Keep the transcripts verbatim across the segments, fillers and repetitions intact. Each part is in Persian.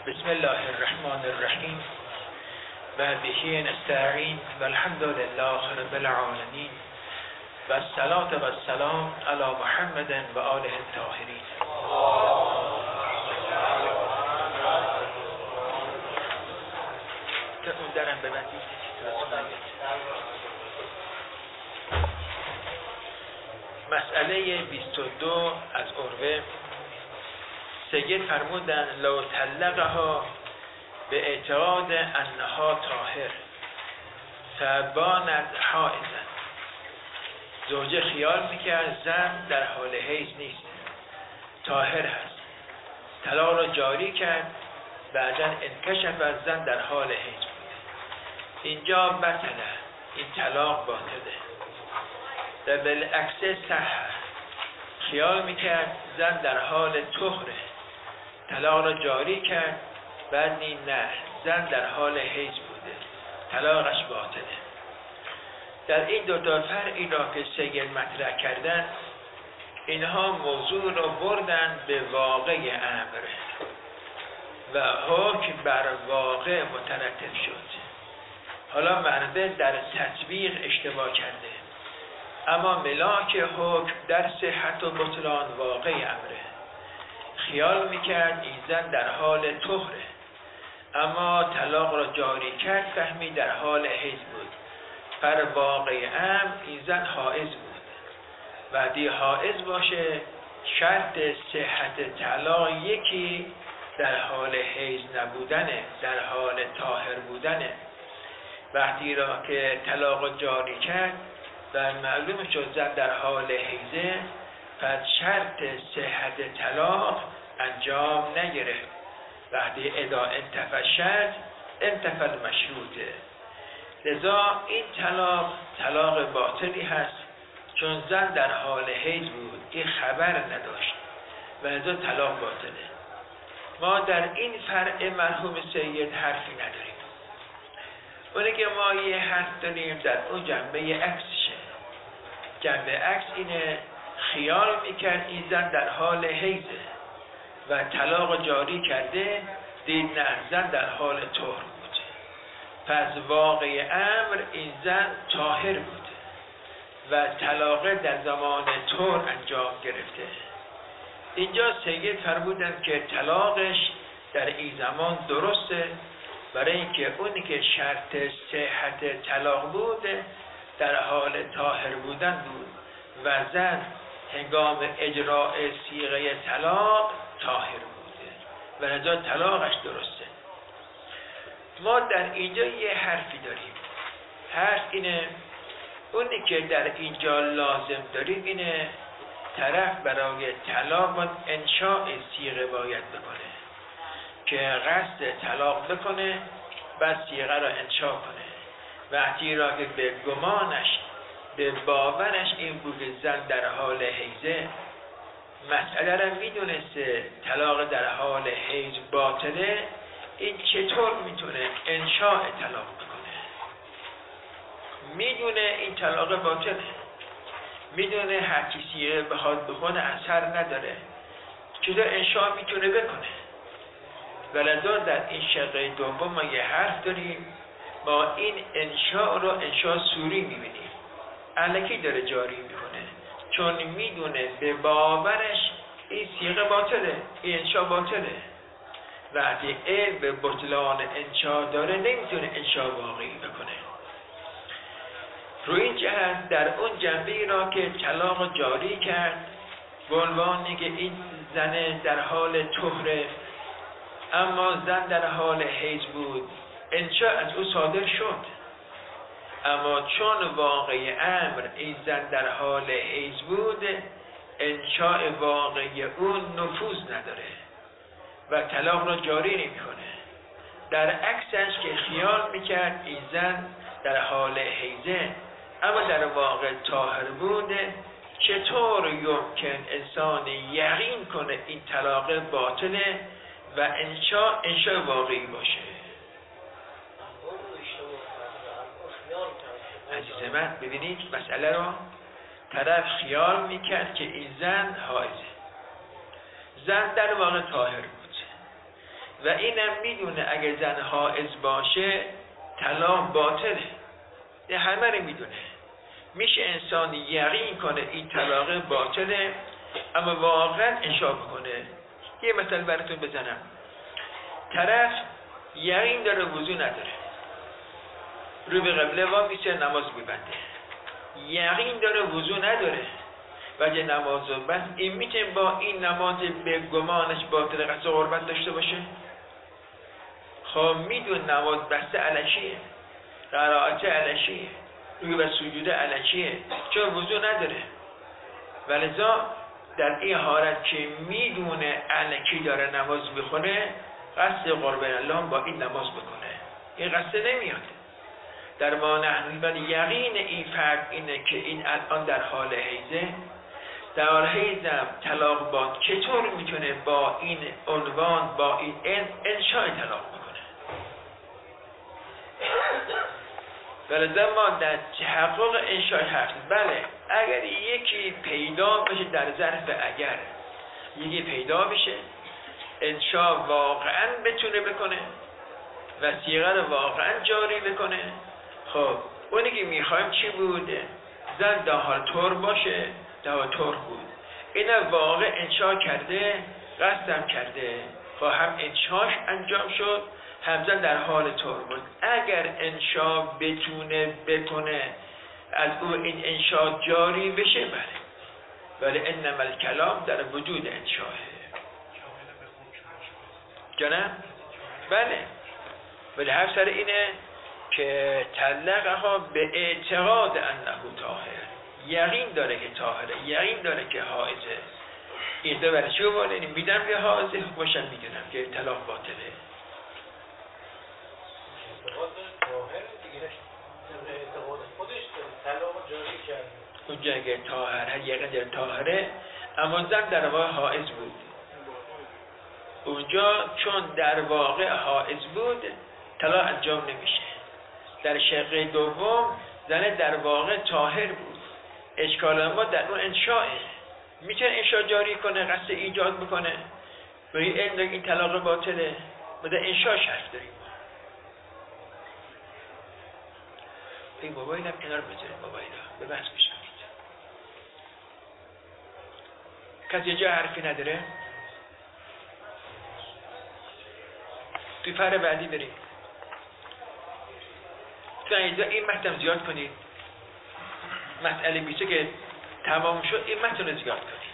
بسم الله الرحمن الرحیم و به نستعین و الحمد لله رب العالمین و الصلاة و السلام علی محمد و آله الطاهرین. اون درم ببندید. مسئله بیست و دو از عروه. سید فرمودن لو طلقها به اعتقاد انها طاهر فبانت حائضا. زوجه خیال میکرد زن در حال حیض نیست، طاهر هست، طلاق را جاری کرد، بعدا انکشف از زن در حال حیض بود. اینجا بطله، این طلاق باطله. و بالعکس صح، خیال میکرد زن در حال طهره، طلاق را جاری کرد، بعد این نه، زن در حال حیض بوده، طلاقش باطله. در این دو تا فرعی را که سید مطرح کردن، اینها موضوع را بردن به واقع امر و حکم بر واقع مترتب شد. حالا مرده در تطبیق اشتباه کرده، اما ملاک حکم در صحت و بطلان واقع امره. خیال میکرد این زن در حال طهره، اما طلاق را جاری کرد، فهمی در حال حیض بود. پر واقع امر این زن حائض بود. وقتی حائض باشه، شرط صحت طلاق یکی در حال حیض نبودنه، در حال طاهر بودنه. وقتی را که طلاق جاری کرد و معلوم شد زن در حال حیضه، پس شرط صحت طلاق انجام نگرفت. وقتی ادا انتفى شرط انتفى المشروطه. لذا این طلاق طلاق باطلی هست، چون زن در حال حیض بود، این خبر نداشت و لذا طلاق باطله. ما در این فرع مرحوم سید حرفی نداریم. اونه که ما یه حرف داریم در اون جنبه عکسشه. جنبه عکس اینه، خیال میکرد این زن در حال حیضه و طلاق جاری کرده، دید نه، زن در حال طهر بود. پس واقع امر این زن طاهر بود و طلاق در زمان طهر انجام گرفته. اینجا سید فرمودن که طلاقش در این زمان درسته، برای اینکه اونی که شرط صحت طلاق بود در حال طاهر بودن بود و زن هنگام اجراء صیغه طلاق طاهر بوده و لذا طلاقش درسته. ما در اینجا یه حرفی داریم. حرف اینه، اونی که در اینجا لازم داریم اینه، طرف برای طلاق انشاء صیغه باید بکنه، که قصد طلاق بکنه، بعد صیغه را انشاء کنه. وقتی را که به گمانش، به باورش این بود زن در حال حیضه، مسئله را میدونسته طلاق در حال حیض باطله، این چطور میتونه انشاء طلاق بکنه؟ میدونه این طلاق باطله، میدونه هر کسی بخواد بکنه اثر نداره، چطور انشاء میتونه بکنه؟ ولذا در این شقه دوم ما یه حرف داریم، ما این انشاء رو انشاء سوری میبینیم، الکی داره جاری میکنه، چون میدونه به باورش این صیغه باطله، این انشاء باطله. وقتی علم به بطلان انشاء داره، نمیتونه انشاء واقعی بکنه. روی این جهت در اون جنبه را که طلاق جاری کرد، به عنوانی که این زن در حال طهره اما زن در حال حیض بود، انشاء از او صادر شد، اما چون واقع امر این زن در حال حیض بود، انشاء واقعی اون نفوذ نداره و طلاق را جاری نمی کنه. در عکسش که خیال میکرد این زن در حال حیضه اما در واقع طاهر بوده، چطور یمکن انسان یقین کنه این طلاق باطله و انشاء انشاء واقعی باشه؟ عزیز من ببینید مسئله رو، طرف خیال میکرد که این زن حائضه، زن در واقع طاهر بود و اینم میدونه اگر زن حائض باشه طلاق باطله. ده همه رو میدونه. میشه انسان یقین کنه این طلاق باطله اما واقعا انشا بکنه. یه مثال براتون بزنم. طرف یقین داره وضو نداره، رو به قبله وا میشه نماز میبنده، یقین داره وضو نداره و یه نماز رو بس، این میتونه با این نماز به گمانش باطل قصد قربت داشته باشه؟ خب میدون نماز بسته علشیه، قرائت علشیه، روی و سجود علشیه، چون وضو نداره. ولذا در این حالت که میدونه علکی داره نماز بخونه، قصد قربان الله با این نماز بکنه، این قصد نمیاد. در ما نحن ولی یقین این فرد اینه که این الان در حال حیزه، در حال حیزم طلاق باد چطور میتونه با این عنوان با این انشاء طلاق بکنه؟ ولذا ما در تحقق انشاء حرف، بله اگر یکی پیدا بشه در ظرف اگر یکی پیدا بشه انشاء واقعا بتونه بکنه و صیغه رو واقعا جاری بکنه، خب اونی که میخوایم چی بوده؟ زن در حال طور باشه، در حال طور بود، این واقع انشاء کرده، قصدم کرده، خب هم انشاءش انجام شد هم زن در حال طور بود. اگر انشاء بتونه بکنه از او این انشاء جاری بشه، بله، ولی انما الکلام در وجود انشاءه. جانم؟ بله، ولی حرف سر اینه که طلقها به اعتقاد انه طاهر، یقین داره که طاهره، یقین داره که حائزه. این دو برای چه بوده؟ این میدم که حائزه، باشم میدونم که طلاق باطله. اعتقاد طاهر دیگه، اعتقاد خودش طلاق جاری کرده. اونجا اگه طاهر یقین داره طاهره، اما زن در واقع حائز بود. اونجا چون در واقع حائز بود طلاق انجام نمیشه. در شقه دوم زن در واقع طاهر بود، اشکال ما در اون انشاءه، میتونه انشاء جاری کنه، قصد ایجاد بکنه، ولی این این طلاق باطله، ما در انشاء شرط داریم. این موبایل هم کنار بذاریم، موبایل ها به بحث بشنید. کسی جا حرفی نداره؟ توی فر بعدی بریم. تو اینجا این متن زیاد کنید. مسئله بیسته که تمام شد این متن رو زیاد کنید.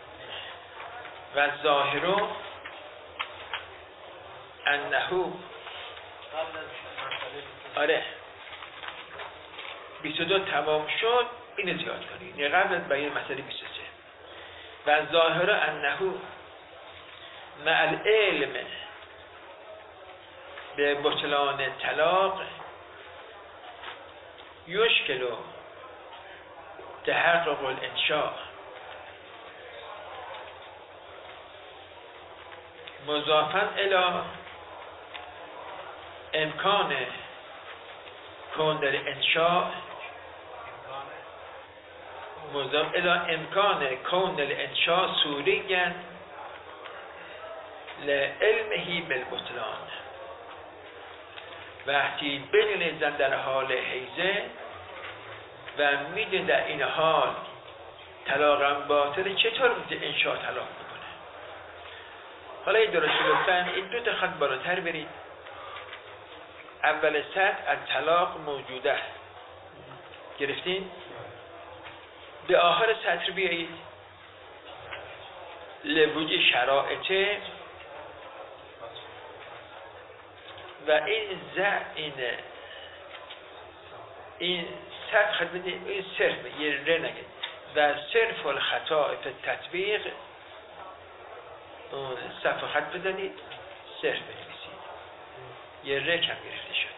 و ظاهرو انهو، آره بیست و دو تمام شد، اینو زیاد کنید. یه قبل از بیان مسئله بیست و سه. و ظاهرو انهو مع العلم به بطلان طلاق یشکل تحقق الانشاء مضافا الی امکان کون در انشاء مضاف الی امکان کون در انشاء سوریاً لعلمه بالبطلان. وقتی بدون زن در حال حیزه و میدون در این حال طلاقم باطله، چطور میده انشاء طلاق بکنه؟ حالا این درست لطفاً این دو تا خط بالاتر برید. اول سطر از طلاق موجوده گرفتین؟ به آخر سطر بیایید. لوجود شرائطه و این ز این این صرف خط بدید، این صرف یه ره نگید و صرف الخطا فی تطبیق صرف خط بزنید، صرف بنویسید، یه ره کم گرفته شد.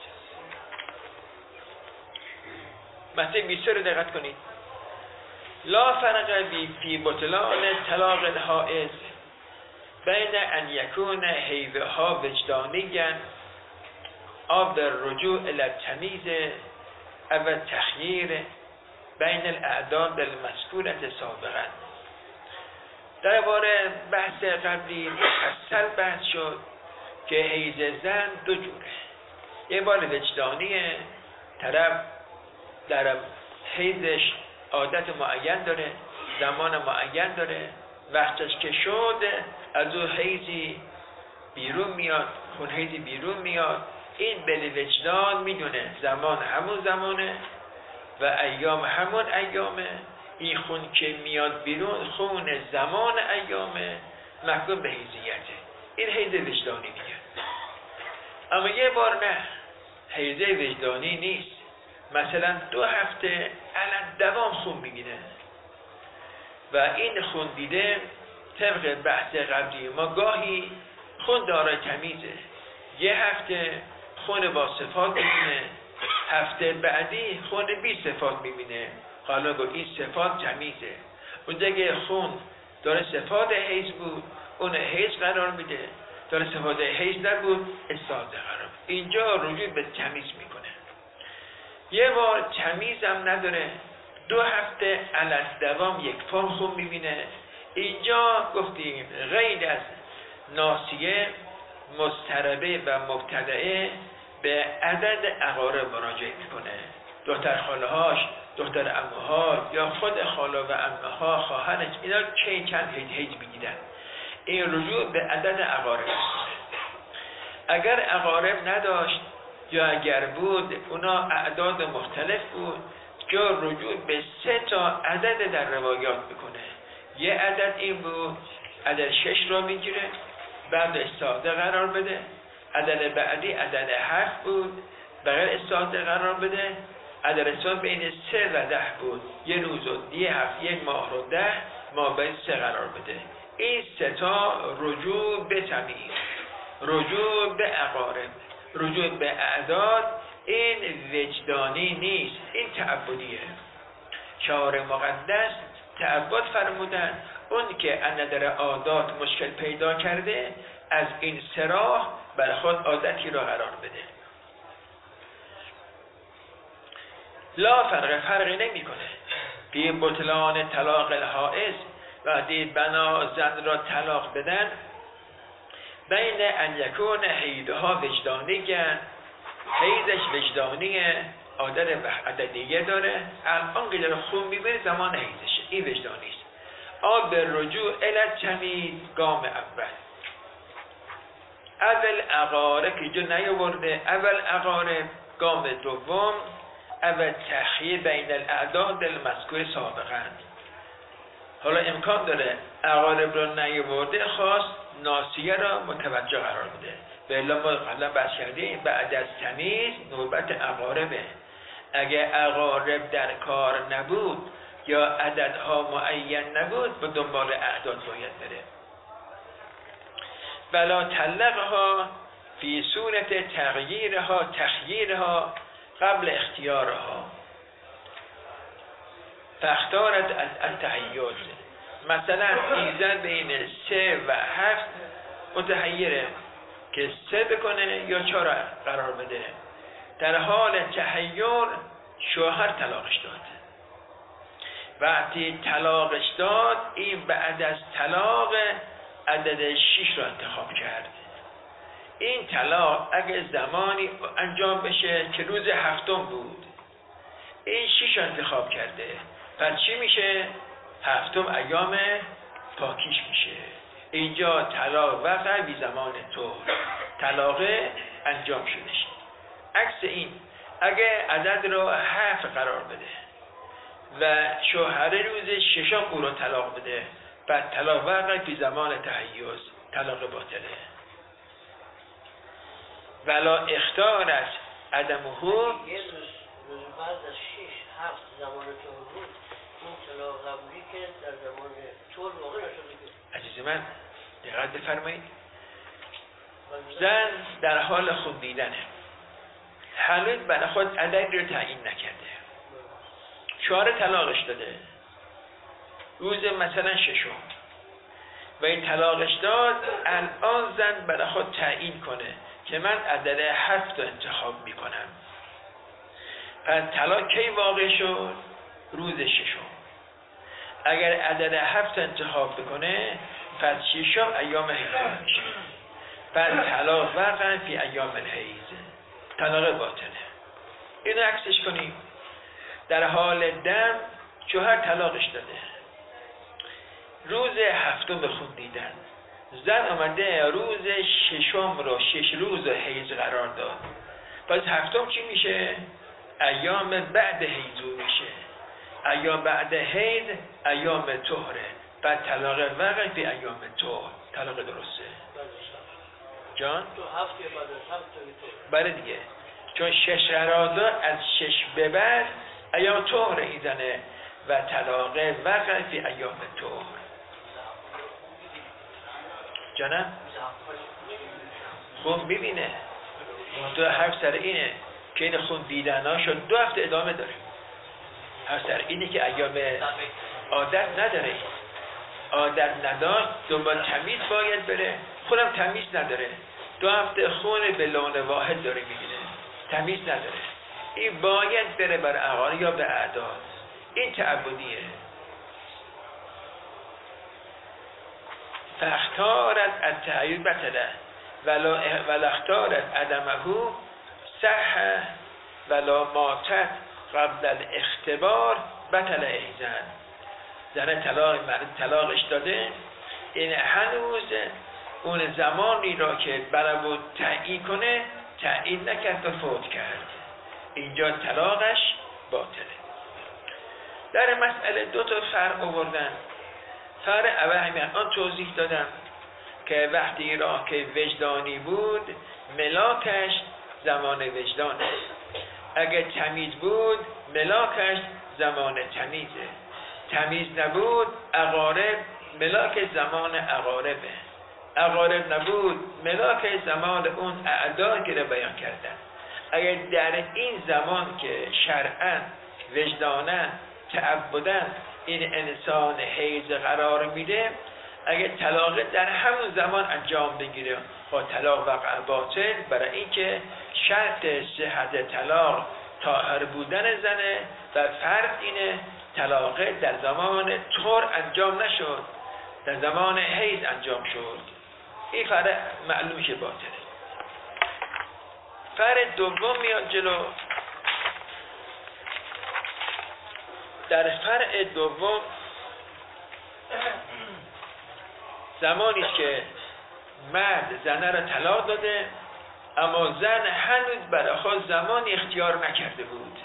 مثل بیسته رو دقت کنید. لا فرق بی فی بطلان طلاق الحائز بین ان یکون حیوه ها وجدانیاً آب در رجوع التمیز او تخییر بین الاعداد المذکورة سابقا. در باره بحث قبلی مفصل بحث شد که حیض زن دو جوره. یه بار وجدانیه، طرف در حیضش عادت معین داره، زمان معین داره، وقتش که شد از او حیضی بیرون میاد، خون حیضی بیرون میاد، این به وجدان میدونه زمان همون زمانه و ایام همون ایامه، این خون که میاد بیرون خون زمان ایامه، محکوم به حیضیته. این حیض وجدانی میگه. اما یه بار نه، حیض وجدانی نیست. مثلا دو هفته علت دوام خون میبینه و این خون دیده طبق بحث قبلی ما گاهی خون دارای تمیزه، یه هفته خون با صفات میبینه، هفته بعدی خون بی صفات میبینه. حالا گو این صفات تمیزه. اونجا که خون داره صفات حیض بود اون حیض قرار میده، داره صفات حیض نبود استاده قرار میده. اینجا رجوع به تمیز میکنه. یه بار تمیز هم نداره، دو هفته علت دوام یک فام خون میبینه. اینجا گفتیم غیر از ناسیه مضطربه و مبتدعه به عدد اقارب مراجعه میکنه. دختر خاله هاش، دختر عموها یا خود خاله و عمه ها، خواهرش، اینا چه چند هیچ هیچ میگیدن. این رجوع به عدد اقارب میکنه. اگر اقارب نداشت یا اگر بود اونا اعداد مختلف بود، جا رجوع به سه تا عدد در روایات میکنه. یه عدد این بود، عدد شش را میگیره، بعد استعاده قرار بده. عدد بعدی عدد هفت بود، بغیر استعاده قرار بده. عدد استعاده بین سه و ده بود، یه روز و یه هفت، یک ماه رو ده، ما باید سه قرار بده. این سه تا رجوع به تمیز، رجوع به اقارب، رجوع به اعداد. این وجدانی نیست، این تعبدیه. شعار مقدس تعبد فرمودن، اون که اندر عادات مشکل پیدا کرده از این سراح بر خود عادتی را قرار بده. لا فرق فرقی نمی کنه بی بطلان طلاق الحائز و دید بنا زن را طلاق بدن بین ان یکون حیدها وجدانی گن، حیدش وجدانیه، عادت عددیه داره، الان که داره خون میبره زمان حیدشه، این وجدانیست. آب رجوع الت تمیز گام اول. اول اقارب که جو نیاورده، اول اقارب گام دوم، اول تخییر بین الاعداد المذکور سابقا. حالا امکان داره اقارب رو نیاورده، خواست ناسیه را متوجه قرار بده. به الا ما قبلا بحث کردیم بعد از تمیز نوبت اقاربه. اگه اقارب در کار نبود یا عددها معین نبود به دنبال اعداد باید بره. بلا طلقها فی صورت تغییرها تخییرها قبل اختیارها فاختارت از التحیز. مثلا این زن بین سه و هفت متحیره که سه بکنه یا چهار قرار بده. در حال تحیر شوهر طلاقش داد. وقتی طلاقش داد این بعد از طلاق عدد شش را انتخاب کرد. این طلاق اگه زمانی انجام بشه که روز هفتم بود، این شش انتخاب کرده، پس چی میشه؟ هفتم ایام پاکیش میشه. اینجا طلاق وقع بی زمان تو طلاق انجام شده. عکس این اگه عدد رو هفت قرار بده و شوهر روز ششم او رو طلاق بده، بعد طلاق وقع بی زمان تحیز، طلاق باطله. ولا اختارت عدمه یه روز روز بعد از شش هفت زمان تو بود این طلاق قبولی که در زمان طول واقع نشده. عزیز من دقت بفرمایید، زن در حال خون دیدنه، هنوز برای خود عددی رو تعیین نکرده، شوهر طلاقش داده روز مثلا ششم و این طلاقش داد، الان زن برای خود تعیین کنه که من عدد هفت رو انتخاب میکنم. پس طلاق کی واقع شد؟ روز ششم. اگر عدد هفت انتخاب بکنه پس ششم ایام حیض میشه. بعد طلاق وقع فی ایام الحیض، طلاق باطله. اینو عکسش کنیم. در حال دم شوهر طلاقش داده، روز هفتم به خون دیدن، زن آمده روز ششم رو شش روز حیض قرار داد، پس هفتم چی میشه؟ ایام بعد حیض میشه. ایام بعد حیض ایام طهره، بعد طلاق وقع فی ایام طهر، طلاق درسته. جان؟ تو هفته بعد از هفته تو بله دیگه، چون شش قرار داد از شش به بعد ایام طهر میزنه و طلاق وقع فی ایام طهر. جانم؟ خب میبینه دو حرف سر اینه که این خون دیدن ها شد دو هفته ادامه داره. حرف سر اینه که ایام عادت نداره، عادت نداشت دنبال تمیز باید بره، خودم تمیز نداره، دو هفته خون به لون واحد داره میگیره، تمیز نداره، این باید بره بر اقار یا به اعداد. این تعبدیه. فاختارت التعیید بطله ولا ولا اختارت عدمه صح ولا ماتت قبل الاختبار بطل ایزن. زن طلاق مرد طلاقش داده، این هنوز اون زمانی را که برای بود تعیید کنه تعیید نکرد و فوت کرد، اینجا طلاقش باطله. در مسئله دو تا فرق آوردن. فرق اول همین آن توضیح دادم که وقتی را که وجدانی بود ملاکش زمان وجدانه، اگه تمیز بود ملاکش زمان تمیزه، تمیز نبود اقارب ملاک زمان اقاربه، اقارب نبود ملاک زمان اون اعداد که رو بیان کردن. اگر در این زمان که شرعاً وجداناً تعبداً این انسان حیض قرار میده، اگر طلاق در همون زمان انجام بگیره با طلاق وقع باطل، برای اینکه شرط صحت طلاق طاهر بودن زنه و فرض اینه طلاق در زمان طهر انجام نشد، در زمان حیض انجام شد. این فرق معلوم شه باطله. فرق دوم میاد جلو. در فرع دوم زمانی که مرد زنه را طلاق داده اما زن هنوز برای خود زمانی اختیار نکرده بود.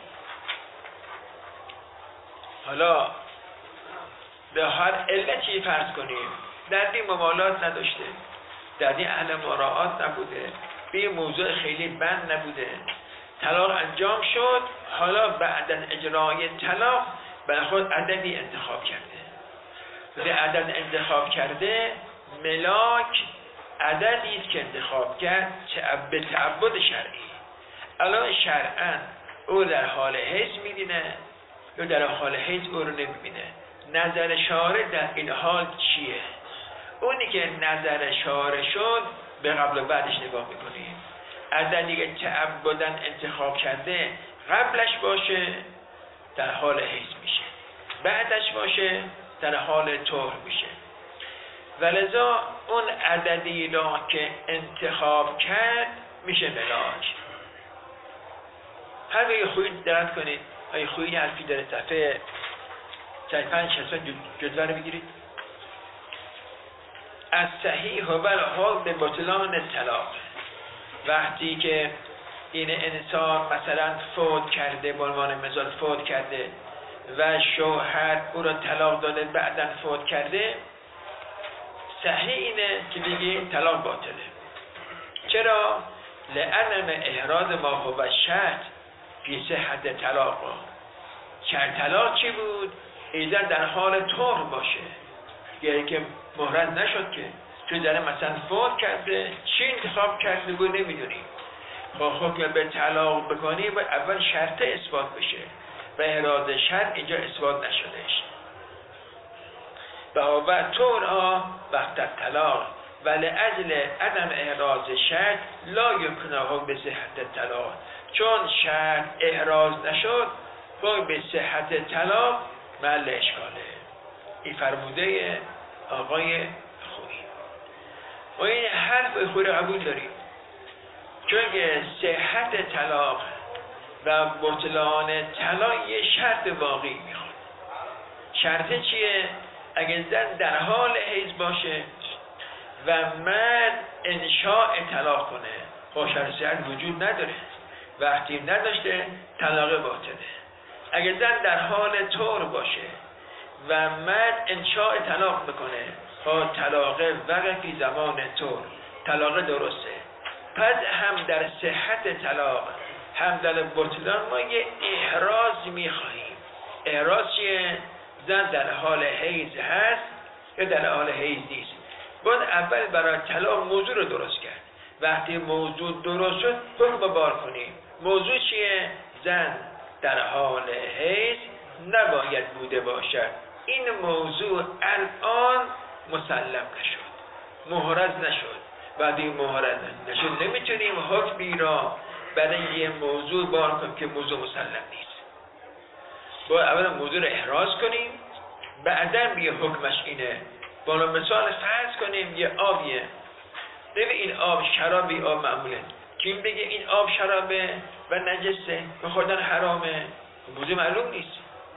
حالا به هر علتی فرض کنیم در این ممالات نداشته، در این اهل مراعات نبوده، به این موضوع خیلی بند نبوده، طلاق انجام شد، حالا بعد از اجرای طلاق برای خود عددی انتخاب کرده. وقتی عدد انتخاب کرده ملاک عددی است که انتخاب کرد به تعبد شرعی. الان شرعاً او در حال حیض می‌بینه یا در حال حیض او رو نمی‌بینه. نظر شارع در این حال چیه؟ اونی که نظر شارع شد به قبل و بعدش نگاه می‌کنیم. عددی که تعبداً انتخاب کرده قبلش باشه در حال حیض میشه، بعدش باشه در حال طهر میشه. ولذا اون عددی را که انتخاب کرد میشه ملاک. هر وقت خویی درد کنید، های خویی حرفی داره صفحه صفحه پنج شصت جدول رو بگیرید. از صحیح و بالحال به بطلان طلاق، وقتی که این انسان مثلا فوت کرده، به عنوان مثال فوت کرده و شوهر او را طلاق داده بعداً فوت کرده، صحیح اینه که بگیم طلاق باطله. چرا؟ لأن احراز ما هو شرط فی صحت طلاق. شرط طلاق چی بود؟ ایزن در حال طهر باشه، یعنی که مهرت نشد که تو داره مثلا فوت کرده، چی انتخاب کرده بود نمیدونیم. با حکم به طلاق بکنی و اول شرط اثبات بشه و احراز شرط اینجا اثبات نشدهش. و طور ها وقت طلاق ولی اجل عدم احراز شرط لا یمکنه به صحت طلاق، چون شرط احراز نشد با به صحت طلاق محل اشکاله. این فرموده آقای خویی. و این حرف خود قبول داریم، چون که صحت طلاق و بطلان طلاق یه شرط واقعی میخواد. شرط چیه؟ اگه زن در حال حیض باشه و مرد انشاء طلاق کنه، خب شرط وجود نداره، وقتی نداشته طلاق باطله. اگه زن در حال طور باشه و مرد انشاء طلاق بکنه، خب طلاق وقفی زمان طور، طلاق درسته. پس هم در صحت طلاق هم در بطلان ما یه احراز میخواهیم. احراز چیه؟ زن در حال حیض هست یا در حال حیض نیست. باید اول برای طلاق موضوع رو درست کرد. وقتی موضوع درست شد حکم بار کنیم. موضوع چیه؟ زن در حال حیض نباید بوده باشد. این موضوع الان مسلم نشد، محرز نشد. بعد این محرز نشد نمیتونیم حکمی را برای یه موضوع بار کنیم که موضوع مسلم نیست. باید اول موضوع رو احراز کنیم، بعداً بیه حکمش اینه. بالا مثال فرض کنیم یه آبیه، ببین این آب شرابی، آب معموله، کیم بگه این آب شرابه و نجسه و خوردن حرامه؟ موضوع معلوم نیست.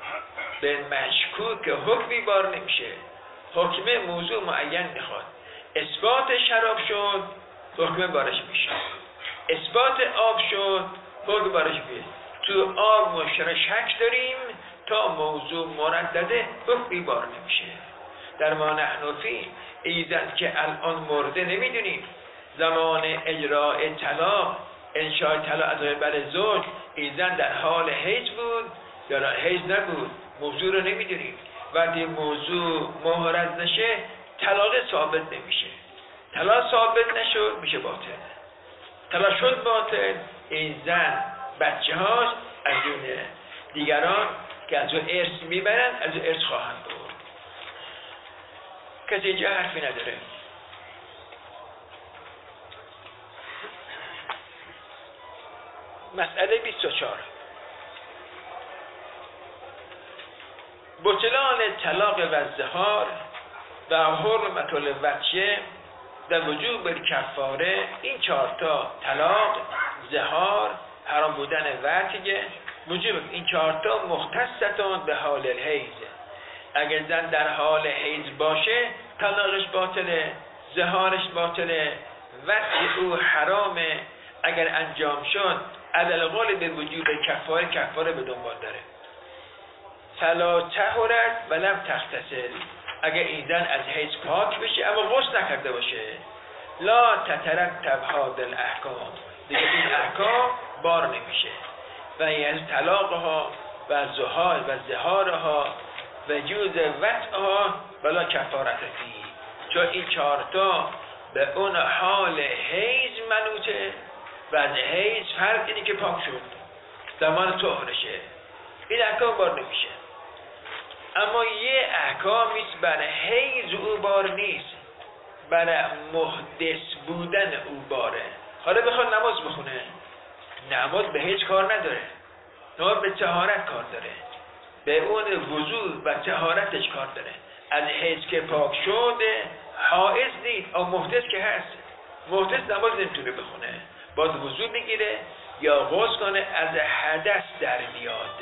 به مشکوک حکمی بار نمیشه. حکم موضوع معین میخواد. اثبات شراب شد حکم بارش میشه، اثبات آب شد حکم بارش میشه. تو آب مشترک شک داریم تا موضوع مردده حکمی بار نمیشه. در ما نحن فی ایزن که الان مرده نمیدونیم، زمان اجراء طلاق انشاء طلاق از قبل زوج ایزن در حال حیض بود یا در حیض نبود، موضوع رو نمیدونیم. وقتی موضوع محرز نشه طلاق ثابت نمیشه. طلاق ثابت نشد میشه باطل. طلاق شد باطل، این زن بچه هاش از اون دیگران که از اون ارث میبرن از اون ارث خواهند بود. کسی اینجا حرفی نداره؟ مسئله بیست و چهار، بطلان طلاق و زهار و حرمت الوجه در وجوب کفاره. این چهار تا طلاق، زهار، حرام بودن وجه، وجوب این چهار تا مختصتون به حال الحیض. اگر زن در حال حیض باشه طلاقش باطله، زهارش باطله، وجه او حرامه. اگر انجام شد عدل قول به وجوب کفاره، کفاره به دنبال داره. فلا طهرت ولم تغتسل، اگر این زن از حیض پاک بشه اما غسل نکرده باشه، لا تترتب هذه الاحکام، دیگه این احکام بار نمیشه. و از طلاقها و زهار و زهارها و جوز وطئها ولا کفارت فی، چون این چهارتا به اون حال حیض منوطه و از حیض فرق اینی که پاک شد زمان طهرشه، این احکام بار نمیشه. اما یه احکامیست برای حیض او بار نیست، برای محدث بودن او باره. حالا بخواد نماز بخونه، نماز به هیچ کار نداره، نماز به طهارت کار داره، به اون وضو و طهارتش کار داره. از حیض که پاک شده حائض نیست، اما محدث که هست، محدث نماز نمیتونه بخونه، باید وضو بگیره یا غسل کنه، از حدث در میاد.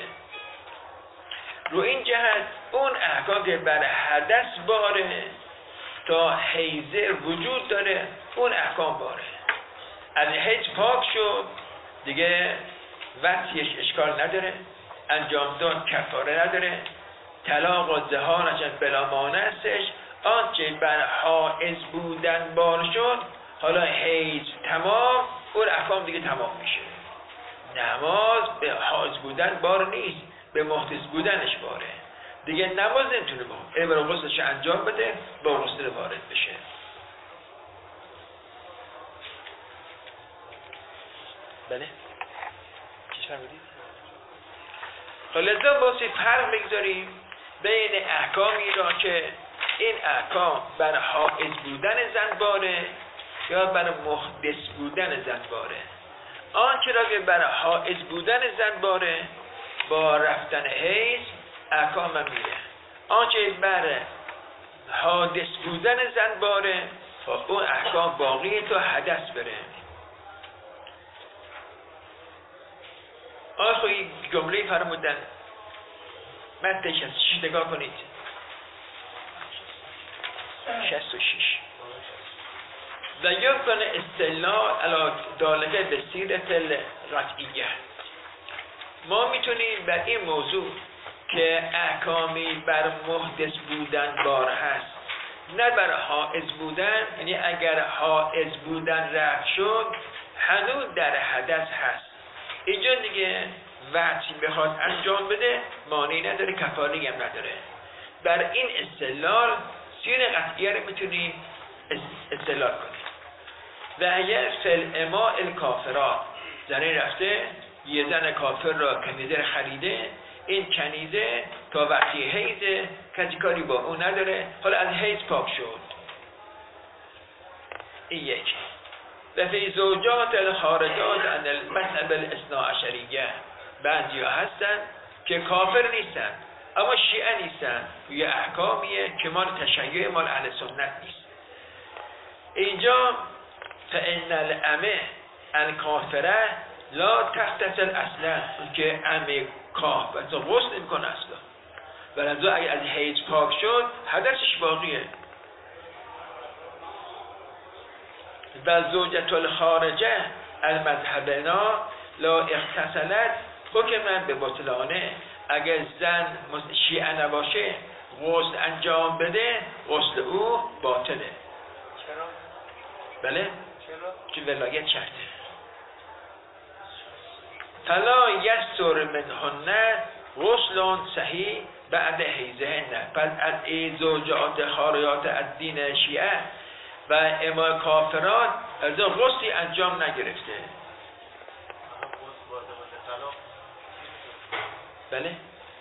رو این جهت اون احکام که بر حدث باره تا حیضه وجود داره اون احکام باره. از حیض پاک شد دیگه وقتیش اشکال نداره، انجام داد کفاره نداره، طلاق و زهارش بلا مانع استش. آنچه بر حائض بودن بار شد حالا حیض تمام، اون احکام دیگه تمام میشه. نماز به حائض بودن بار نیست، به محدث بودنش باره. دیگه نماز نمیتونه بخونه، این برای غسلش انجام بده با غسل وارد بشه. بله چیش فرمودید؟ لذا باسی فرق بگذاریم بین احکامی را که این احکام بر حائض بودن زن باره یا بر محدث بودن زن باره. آنچه را که بر حائض بودن زن باره با رفتن حیض احکام میره. آنچه بر حادث بودن زن باره خب اون احکام باقی تا حدث بره. آخه جمله فرمودن متش از شیش نگاه کنید شست و شیش و یمکن استدلال علی دالته به سیرت القطعیه. ما میتونیم بر این موضوع که احکامی بر محدث بودن بار هست نه بر حائز بودن، یعنی اگر حائز بودن رفت شد هنوز در حدث هست، اینجا دیگه وقتی بخواد انجام بده مانعی نداره، کفاری هم نداره. بر این استدلال سیر قطعیه رو میتونیم استدلال کنیم. و هیه فل اما الکافرات، زنی رفته یه زن کافر را کنیزه خریده، این کنیزه تا وقتی حیزه کسی کاری با اون نداره، حالا از حیز پاک شد. این یک. و فی زوجات الخارجات عن المذهب الاثنا عشریه، بعضی ها هستن که کافر نیستن اما شیعه نیستن، یه احکامیه که مال تشیع مال اهل سنت نیست. اینجا فإن الأمه الکافره لا تغتسل اصلا، که امه کافر غسل نمیکنه اصلا، ولی اگه از حیض پاک شد حدثش باقیه. و زوجة الخارجه المذهبنا لا اغتسلت حکما به بطلانه، اگر زن شیعه نباشه غسل انجام بده غسل او باطله. چرا؟ بله؟ چرا؟ چون ولایت شرطه. فلا یستر منهن غسل صحیح بعد حیضهن، پس از این زوجات خارجات از دین شیعه و اما کافرات از غسلی انجام نگرفته. بله؟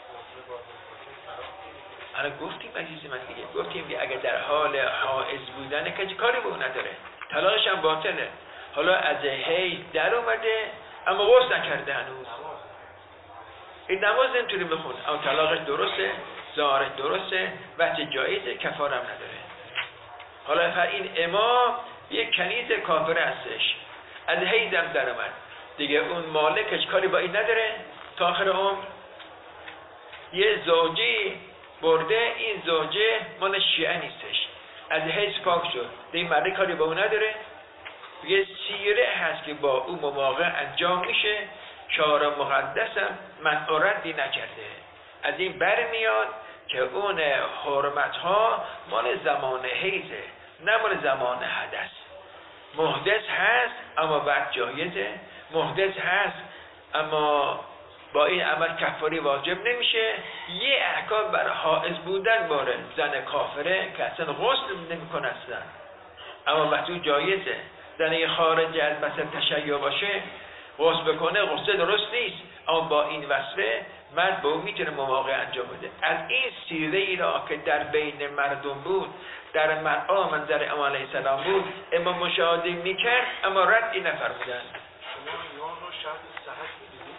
حالا گفتیم عزیز من دیگه، گفتیم که اگر در حال حائض بودن کسی کاری به اون نداره، طلاقش هم باطله. حالا از حیض در اومده اما غسل نکرده هنوز، این نماز نمیتونه بخونه، اما طلاقش درسته، ظاهرش درسته، وقت جایزه، کفاره هم نداره. حالا فر این امام یک کنیز کافر هستش، از حیض هم در اومد دیگه، اون مالکش کاری با این نداره تا آخر عمر. یه زوجی برده، این زوجه مال شیعه نیستش، از حیض پاک شد، دیگه مرد کاری با اون نداره. یه سیره هست که با اون مواقع انجام میشه، شعار مقدسم من ردی نکرده. از این برمیاد که اون حرمت ها مال زمان حیضه نه مال زمان حدث. محدث هست اما وقت جایزه، محدث هست اما با این عمل کفاری واجب نمیشه. یه احکام بر حائض بودن باره، زن کافره که اصلا غسل نمیکنه اصلا، اما وقتی جایزه. زن خارج از مثل تشیع باشه غسل بکنه، غسل درست نیست، اما با این وصفه مرد به اون میتونه مواقع انجام بده. از این سیره ای را که در بین مردم بود، در مرعا منظر امام علیه السلام بود، امام مشاهده میکرد اما ردی نفرمودن. شما ایمان رو شرط صحت میدونید؟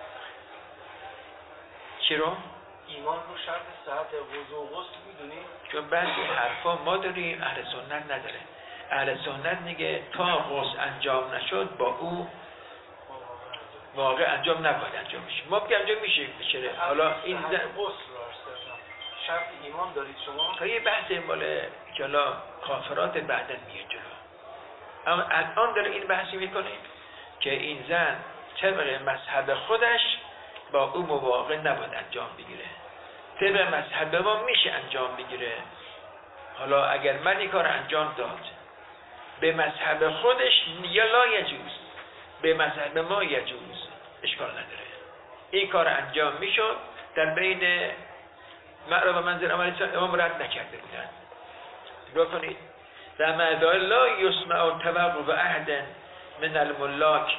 چی رو؟ ایمان رو شرط صحت وضو و غسل میدونید؟ چون بعضی حرفا ما داریم اهل سنت نداره. اهل سنت میگه تا غسل انجام نشد با او واقع انجام نباید انجام میشه. ما که انجام میشه بشه. حالا این زن غسل رو شرط ایمان دارید شما؟ تا یه بحث مال جلا کافرات بعدن میاد جلو، اما الان داره این بحثی میکنیم که این زن طبق مذهب خودش با او مواقع نباید انجام بگیره، طبق مذهب ما میشه انجام بگیره. حالا اگر من این کار انجام داد به مذهب خودش یا لا یجوز، به مذهب ما یجوز، اشکال نداره. این کار انجام میشد در بین معرض و منزل امام امام رد نکرده بودن. نگاه کنید در مدار لا یسمع توقف عهد من الملاک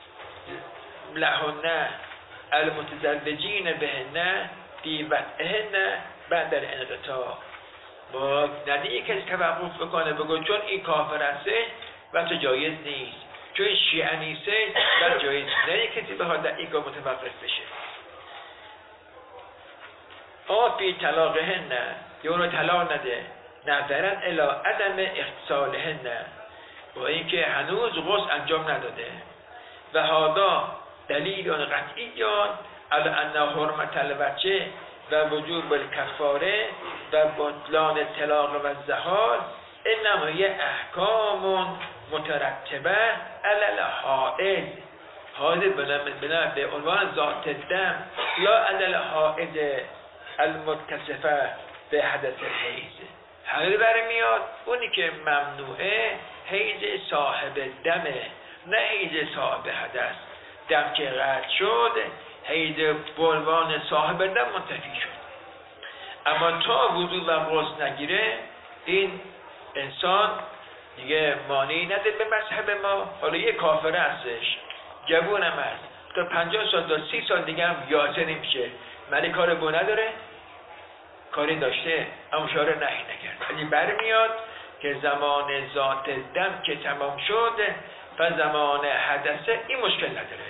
لهن المتزوجین بهن فی وطئهن بعد الانقطاع. با ندیه کسی توقف بکنه بگو چون این کافر هسته و تو جایز نیست، چون شیعه نیسته و جایز نه کسی بخواد در این کار متوقف بشه. آفی طلاقهن یا اونو طلاق نده نظرا الی عدم اغتسالهن، با اینکه هنوز غسل انجام نداده. و هذا دلیل قطعی علی ان حرمت الوجه و وجوب الکفاره و بطلان طلاق و زهار انما هی احکام مترتبه علی الحائض. حائض بنا به عنوان ذات دم لا علی الحائض المتصفه به حدث الحیض. حائض برمیاد اونی که ممنوعه حیض صاحب دمه، نه حیض صاحب حدث. دم که قطع شد حیض به عنوان صاحب دم منتفی شد. اما تا وضو و غسل نگیره این انسان دیگه مانعی نده به مذهب ما. حالا یه کافره هستش، جوون هم هست، تا پنجاه سال تا سی سال دیگه هم یاسه نمیشه، ولی کار بو نداره، کاری داشته اما شاره نهی نکرد. ولی برمیاد که زمان ذات دم که تمام شد و زمان حدثه این مشکل نداره،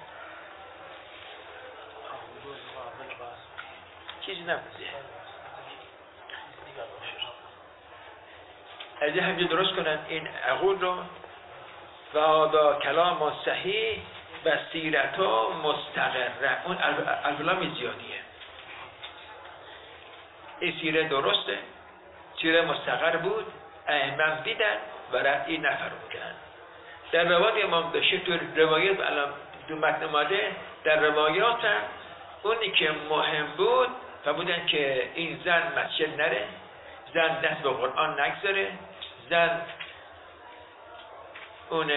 چیزی نبوده. از این همجه درست کنن این عقول رو. و آدا کلام صحیح و سیرت ها مستقره. اون الفلامی زیادیه. این سیره درسته، سیره مستقر بود، ائمه دیدن و رفعی نفرمودن. در روایت امام داشته تو روایت الان دو متن اومده، در روایات هم اونی که مهم بود و بودن که این زن مسجد نره، زن دست به قرآن نگذاره، زن اون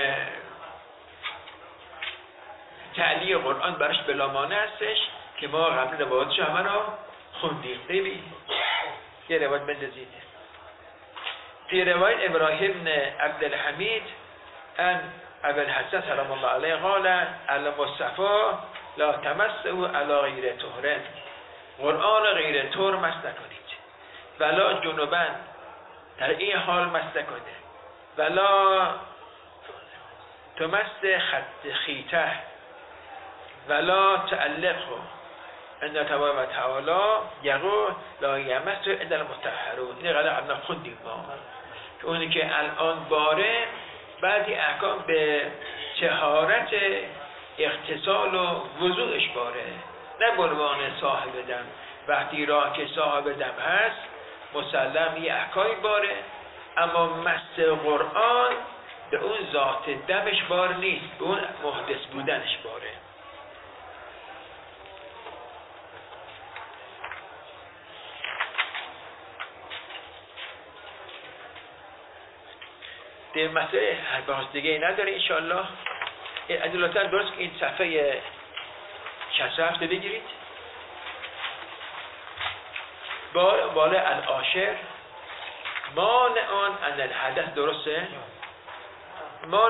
تعلیه قرآن براش بلامانه هستش که ما قبل روایاتش همه رو خوندیم. ببین یه روایت بندازید. فی روایت ابراهیم بن عبدالحمید ان ابو الحسن سلام الله علیه قال المصطفى لا تمسه علی غیر طهر. قرآن غیر طهر مس نکنید، ولا جنوبا در این حال مس نکنید، ولا تمس خط خیته، ولا تعلقه ان تبارک و تعالی یقول لا یمس الا المطهرون. این قدر قبلا خوندیم ما که اونی که الان باره بعضی احکام به طهارت اغتسال و وضوعش باره، نه به عنوان صاحب دم. وقتی راه که صاحب دم هست مسلم یه احکامی باره، اما مس قرآن به اون ذات دمش بار نیست، به اون محدث بودنش باره. دیگه مسئله هر بحث دیگه نداره انشاءالله. عدالتا درست که این صفحه شصت و هفت بگیرید. بالا العاشر مانعان ان الحدث، درسته؟